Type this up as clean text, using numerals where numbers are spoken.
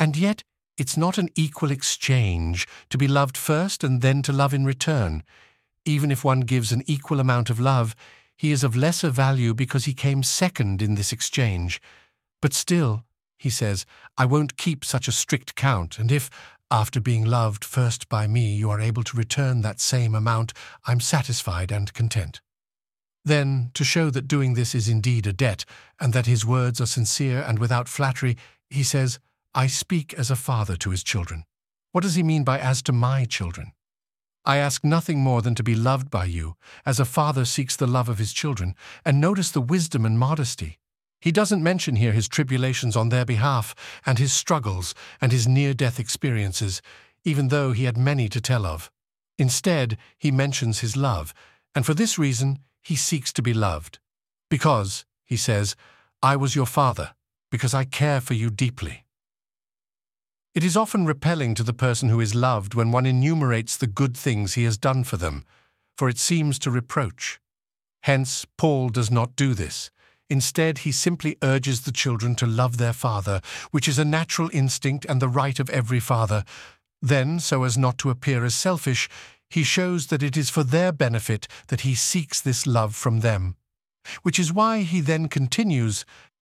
And yet, it's not an equal exchange to be loved first and then to love in return. Even if one gives an equal amount of love, he is of lesser value because he came second in this exchange. But still, he says, I won't keep such a strict count, and if, after being loved first by me, you are able to return that same amount, I'm satisfied and content. Then, to show that doing this is indeed a debt, and that his words are sincere and without flattery, he says, I speak as a father to his children. What does he mean by as to my children? I ask nothing more than to be loved by you, as a father seeks the love of his children, and notice the wisdom and modesty. He doesn't mention here his tribulations on their behalf, and his struggles, and his near-death experiences, even though he had many to tell of. Instead, he mentions his love, and for this reason, he seeks to be loved. Because, he says, I was your father, because I care for you deeply. It is often repelling to the person who is loved when one enumerates the good things he has done for them, for it seems to reproach. Hence, Paul does not do this. Instead, he simply urges the children to love their father, which is a natural instinct and the right of every father. Then, so as not to appear as selfish, he shows that it is for their benefit that he seeks this love from them. Which is why he then continues,